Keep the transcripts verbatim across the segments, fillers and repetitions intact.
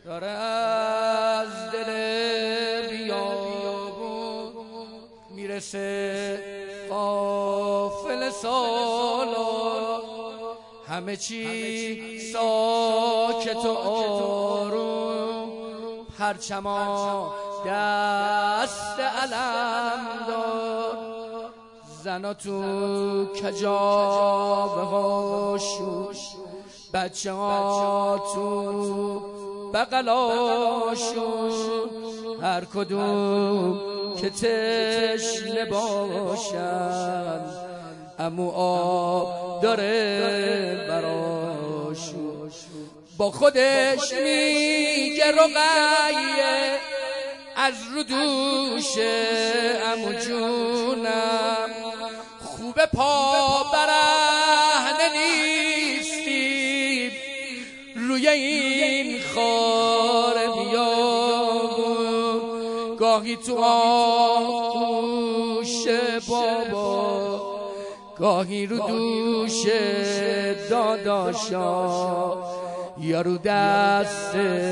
داره از دل بیابون میرسه قافل سالا، همه چی ساکت و آروم، پرچما دست علم دار، زنا تو کجاوه هاشون، بچه ها تو بغلاشون، هر کدوم که تشنه باشن امو آب داره براشون. با خودش میگه رقیه از رو دوشه امو جونم، خوبه پا برهنه نیستیم روی این خار بیابون، گاهی تو آغوش بابا، گاهی رو دوش داداشا، یا رو دست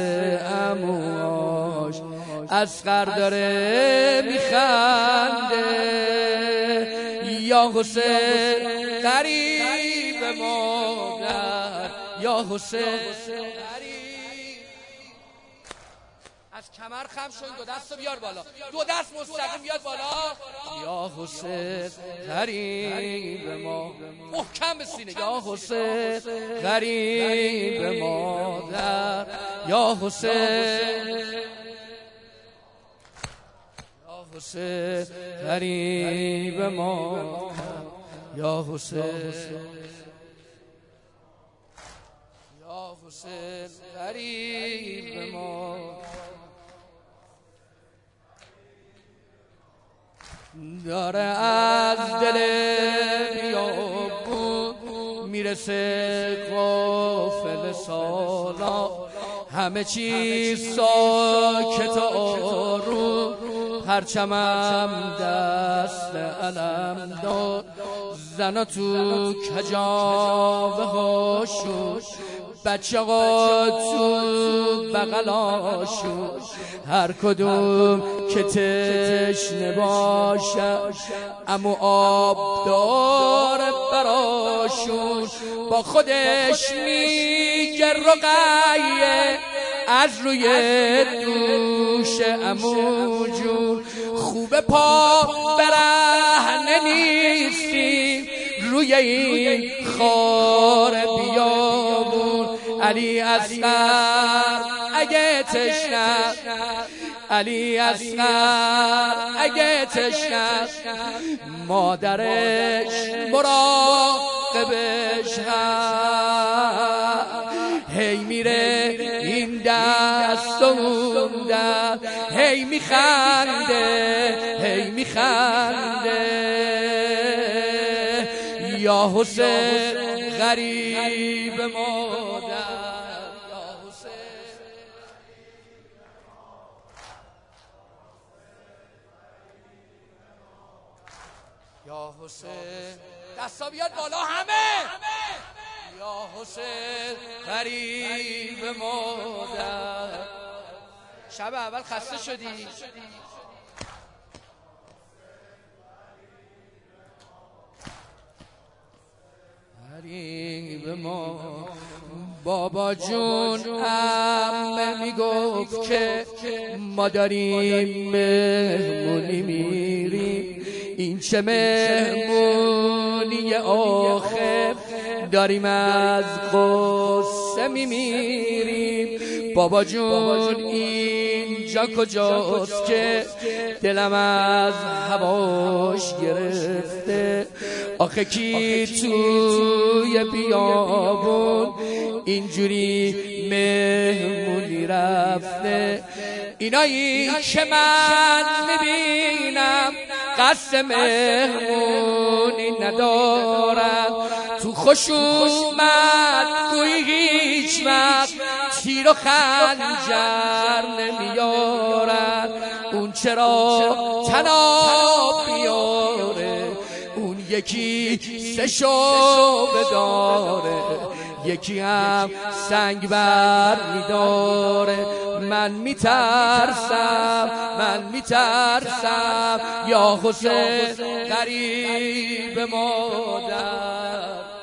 عموش. اصغر داره میخنده یا حسین غریب مادر، یا حسین از کمر خم شو، دو دستو بیار بالا، دو دست مستقیم بیاد بالا، یا حسین غریب ما، محکم به سینه، یا حسین غریب مادر، یا حسین، یا حسین غریب ما، یا حسین، یا حسین غریب ما. داره از دل بیابون میرسه قافل سالا، همه چیز ساکت و آروم، پرچمم دست علم داد، زنا تو کجاوه هاشون، بچه ها تو بغلاشون، هر کدوم که تشنه باشه امو آب داره براشون. با خودش میگه رقیه از روی دوش امو جون، خوبه پا برهنه نیستیم روی این خار بیابون. علی اصغر اگه تشنه، علی اصغر اگه تشنه، مادرش مراقبش هست، هی میره این دست و اون دست، هی میخنده هی میخنده، یا حسین غریب مادر، یا حسین دستا بیاد بالا همه، یا حسین غریب مادر. شب اول خسته شدی، غریب ما. بابا جون عمه میگفت که ما داریم مهمونی میریم، این چه مهمونی آخر، داریم از قصه میمیریم. بابا جون اینجا کجاست که دلم از هواش گرفته، آخه کی توی بیابون اینجوری مهمونی رفته؟ اینایی که من میبینم قصد مهمونی ندارن، تو خشومت گویی هیچ وقت تیر و خنجر نمیارن. اون چرا تناب بیاره، اون یکی سه شعبه داره، یکی هم سنگ بر میداره. من میترسم من میترسم یا حسین غریب مادر.